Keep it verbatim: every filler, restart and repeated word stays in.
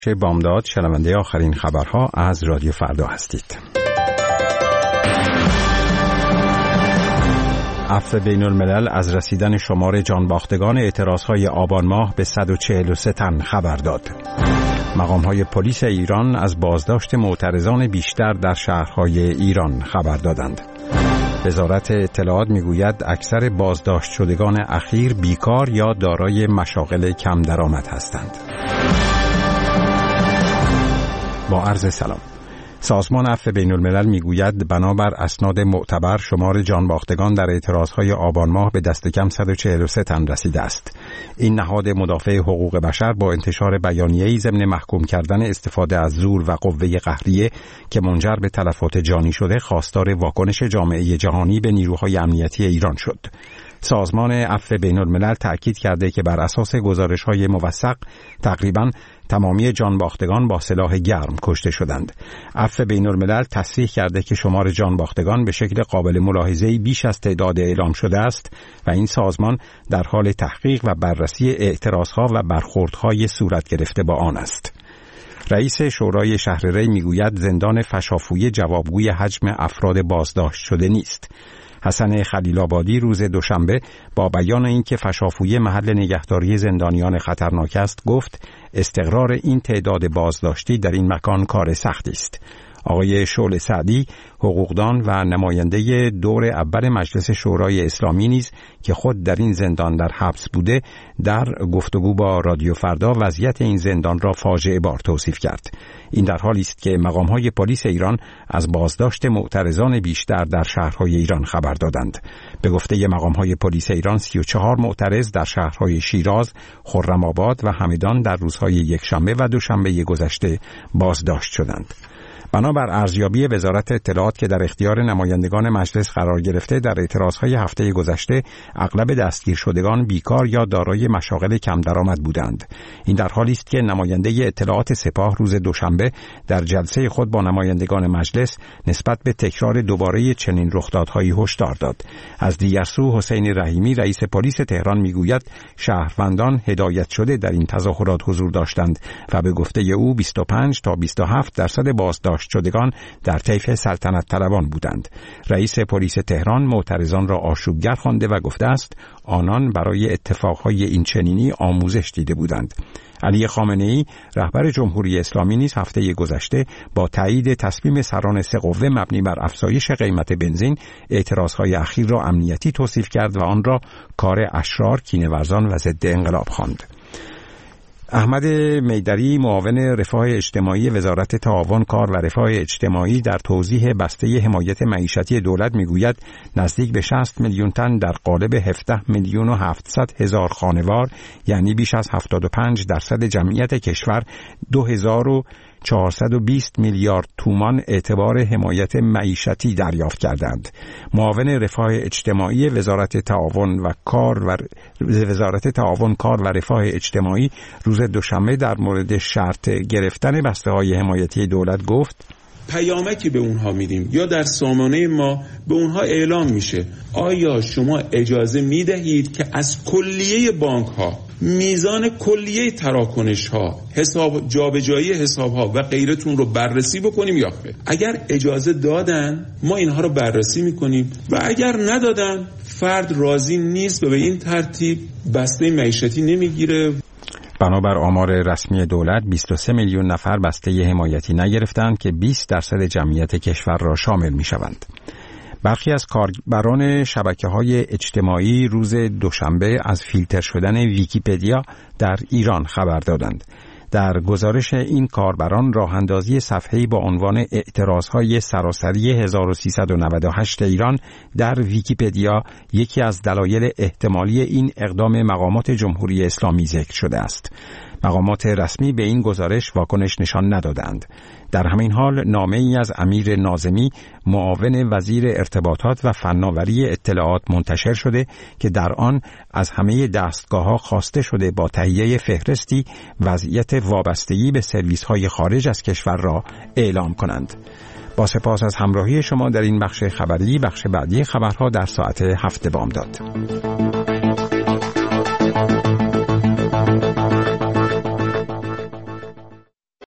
چه بامداد شنونده آخرین خبرها از رادیو فردا هستید. عفو بین الملل از رسیدن شمار جانباختگان اعتراضهای آبان ماه به صد و چهل و سه تن خبر داد. مقام‌های پلیس ایران از بازداشت معترضان بیشتر در شهرهای ایران خبر دادند. وزارت اطلاعات میگوید اکثر بازداشت شدگان اخیر بیکار یا دارای مشاغل کم درآمد هستند. با عرض سلام. سازمان عفو بین الملل میگوید بنابر اسناد معتبر شمار جانباختگان در اعتراضهای آبان ماه به دست کم صد و چهل و سه تن رسیده است. این نهاد مدافع حقوق بشر با انتشار بیانیه‌ای ضمن محکوم کردن استفاده از زور و قوه قهریه که منجر به تلفات جانی شده خواستار واکنش جامعه جهانی به نیروهای امنیتی ایران شد. سازمان عفو بین الملل تأکید کرده که بر اساس گزارش‌های موثق تقریباً تمامی جانباختگان با سلاح گرم کشته شدند. عفو بین الملل تصریح کرده که شمار جانباختگان به شکل قابل ملاحظه‌ای بیش از تعداد اعلام شده است و این سازمان در حال تحقیق و بررسی اعتراضها و برخوردهای صورت گرفته با آن است. رئیس شورای شهر ری میگوید زندان فشافویی جوابگوی حجم افراد بازداشت شده نیست. حسن خلیل آبادی روز دوشنبه با بیان اینکه فشافویی محل نگهداری زندانیان خطرناک است گفت استقرار این تعداد بازداشتی در این مکان کار سختی است. آقای شعله سعدی حقوقدان و نماینده دور اول مجلس شورای اسلامی نیز که خود در این زندان در حبس بوده در گفتگو با رادیو فردا وضعیت این زندان را فاجعه بار توصیف کرد. این در حالی است که مقام‌های پلیس ایران از بازداشت معترضان بیشتر در شهرهای ایران خبر دادند. به گفته مقام‌های پلیس ایران سی و چهار معترض در شهرهای شیراز، خرم‌آباد و همدان در روزهای یکشنبه و دوشنبه گذشته بازداشت شدند. بنابر ارزیابی وزارت اطلاعات که در اختیار نمایندگان مجلس قرار گرفته در اعتراضهای هفته گذشته اغلب دستگیر شدگان بیکار یا دارای مشاغل کم درآمد بودند. این در حالی است که نماینده اطلاعات سپاه روز دوشنبه در جلسه خود با نمایندگان مجلس نسبت به تکرار دوباره چنین رخدادهایی هشدار داد. از دیگر سو حسین رحیمی رئیس پلیس تهران میگوید شهروندان هدایت شده در این تظاهرات حضور داشتند و به گفته او بیست و پنج تا بیست و هفت درصد بازداشت شدگان در طیف سلطنت طلبان بودند. رئیس پلیس تهران معترضان را آشوبگر خوانده و گفته است آنان برای اتفاقهای این چنینی آموزش دیده بودند. علی خامنه‌ای رهبر جمهوری اسلامی نیز هفته گذشته با تایید تصمیم سران سه قوه مبنی بر افزایش قیمت بنزین اعتراضهای اخیر را امنیتی توصیف کرد و آن را کار اشرار، کینه‌ورزان و ضد انقلاب خواند. احمد میدری معاون رفاه اجتماعی وزارت تعاون کار و رفاه اجتماعی در توضیح بسته حمایت معیشتی دولت میگوید نزدیک به شصت میلیون تن در قالب هفده میلیون و هفتصد هزار خانوار یعنی بیش از هفتاد و پنج درصد جمعیت کشور دو هزار و چهارصد و بیست میلیارد تومان اعتبار حمایت معیشتی دریافت کردند. معاون رفاه اجتماعی وزارت تعاون و کار و وزارت تعاون کار و رفاه اجتماعی روز دوشنبه در مورد شرط گرفتن بسته‌های حمایتی دولت گفت پیامکی به اونها میدیم یا در سامانه ما به اونها اعلام میشه آیا شما اجازه میدهید که از کلیه بانک ها میزان کلیه تراکنش ها حساب جابجایی حساب ها و غیرتون رو بررسی بکنیم یا خیر؟ اگر اجازه دادن ما اینها رو بررسی میکنیم و اگر ندادن فرد راضی نیست و به این ترتیب بسته معیشتی نمیگیره. بنابر آمار رسمی دولت بیست و سه میلیون نفر بسته حمایتی نگرفتند که بیست درصد جمعیت کشور را شامل می شوند. برخی از کاربران شبکه‌های اجتماعی روز دوشنبه از فیلتر شدن ویکی‌پدیا در ایران خبر دادند. در گزارش این کاربران راه اندازی صفحه‌ای با عنوان اعتراضهای سراسری هزار و سیصد و نود و هشت ایران در ویکی‌پدیا یکی از دلایل احتمالی این اقدام مقامات جمهوری اسلامی ذکر شده است. مقامات رسمی به این گزارش واکنش نشان ندادند. در همین حال نامه‌ای از امیر ناظمی معاون وزیر ارتباطات و فناوری اطلاعات منتشر شده که در آن از همه دستگاه‌ها خواسته شده با تهیه فهرستی وضعیت وابستگی به سرویس‌های خارج از کشور را اعلام کنند. با سپاس از همراهی شما در این بخش خبری. بخش بعدی خبرها در ساعت هفت بامداد.